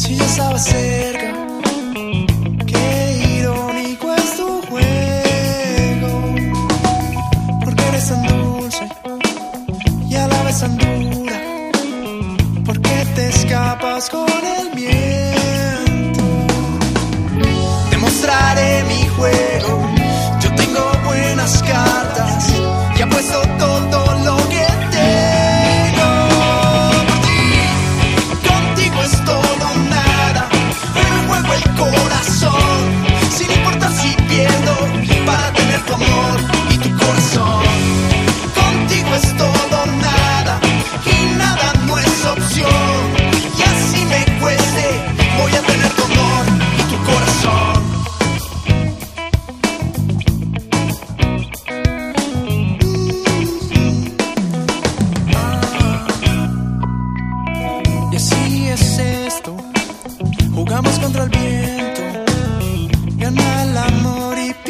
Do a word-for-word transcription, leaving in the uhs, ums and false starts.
Si ya estabas cerca, qué irónico es tu juego, porque eres tan dulce y a la vez tan dura, porque te escapas con el viento. Te mostraré mi juego, yo tengo buenas cartas y apuesto todo lo que tengo por ti. Contigo es todo o nada, me juego el corazón, sin importar si pierdo, para tener tu amor y tu corazón. Contigo es todo o nada, y nada no es opción, y así me cueste, voy a tener tu amor y tu corazón. Y así es esto, jugamos contra el viento, gana el amor y